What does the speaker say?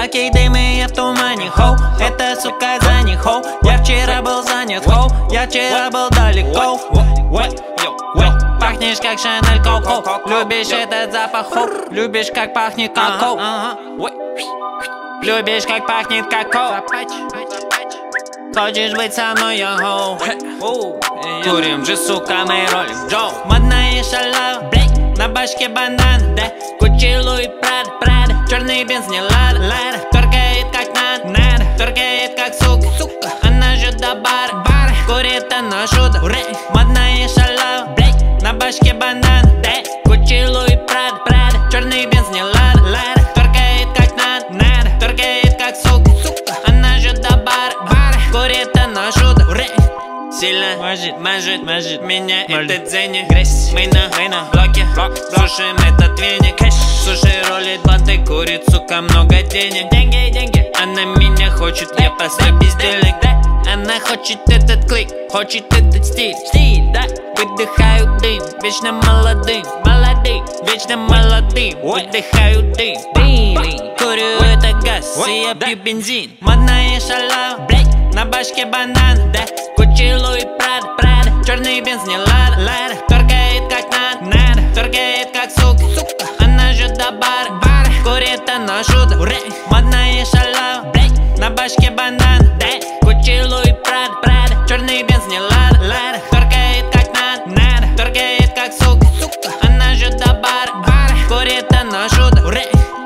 Облаки дыма, я в тумане, хоу. Это, сука, за них, хоу. Я вчера был занят, хоу. Я вчера был далеко. Пахнешь как Шанель Коко. Любишь этот запах, хоу. Любишь как пахнет какао. Любишь как пахнет какао. Хочешь быть со мной, я хоу. Курим же, сука, мы ролим Джо. Модная шалава, на башке бандан, да. Гуччи, Луи, Прада. Черный бенз не лада. Торгает как надо. Торгает как сука. Она же до бара. Курит она шута. Модная шалава, на башке бандан, да. Гуччи, Луи, Прада. Черный бенз не лада. Торгает как надо. Торгает как сука. Она же до бара. Курит она шута. Сильно мажет меня этот зенит. Мы на блоке, слушаем этот веник. Слушай, ролит банты, курит, сука, много денег. Деньги, она меня хочет, я постой бездельник. Она хочет этот клик, хочет этот стиль, да. Выдыхаю дым, вечно молодым, вечно молодым. Выдыхаю дым, курю это газ, и я пью бензин. Модная шалава, на башке банан, да. Гуччи, Луи, Прада. Черный бенз не лада. Торгает как надо. Торгает как сука. Она же до бара. Курит она шута. Модная шалава, на башке банан, да. Гуччи, Луи, Прада. Черный бенз не лада. Торгает как надо. Торгает как сука. Она же до бара. Курит она шута.